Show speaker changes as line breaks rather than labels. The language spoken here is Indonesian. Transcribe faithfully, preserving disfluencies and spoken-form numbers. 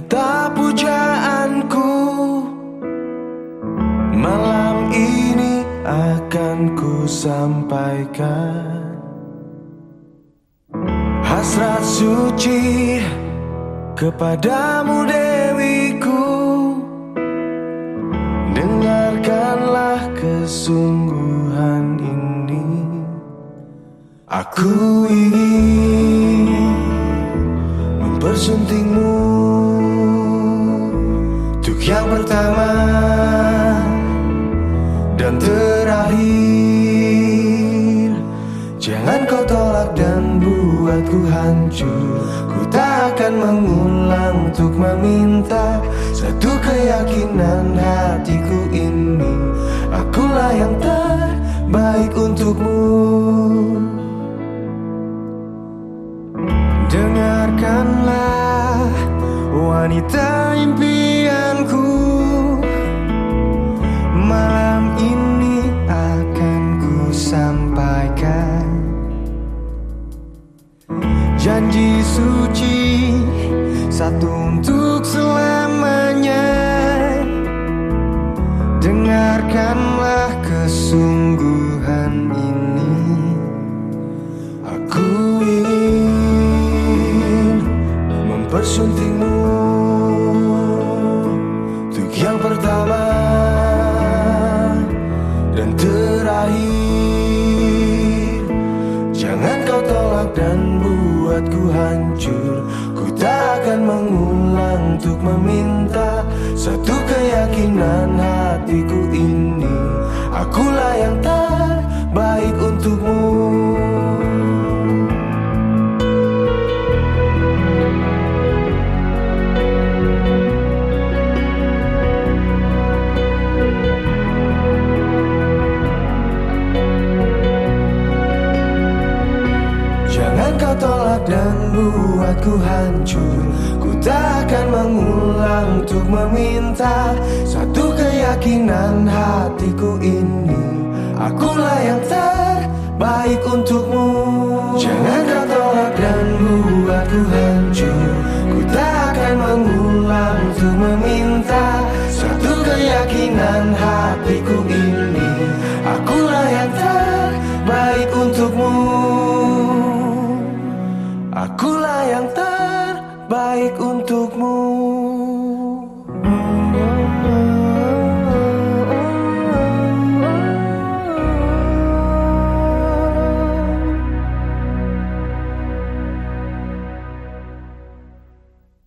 wanita pujaanku. Malam ini akan ku sampaikan hasrat suci kepadamu Dewiku. Dengarkanlah kesungguhan ini. Aku ingin mempersuntingmu untuk yang pertama dan terakhir. Jangan kau tolak dan buatku hancur. Ku tak akan mengulang untuk meminta satu keyakinan hatiku ini. Akulah yang terbaik untukmu. Dengarkanlah wanita impianku. Malam ini akan ku sampaikan janji suci satu untuk selamanya. Dengarkanlah kesungguhan ini. Aku ingin mempersuntingmu untuk yang pertama dan terakhir. Jangan kau tolak dan buatku hancur. Ku tak akan mengulang untuk meminta satu keyakinan hatiku ini. Akulah yang terbaik untukmu. Jangan kau tolak dan buatku hancur. Ku tak akan mengulang untuk meminta satu keyakinan hatiku ini. Akulah yang terbaik untukmu. Jangan kau tolak dan buatku hancur.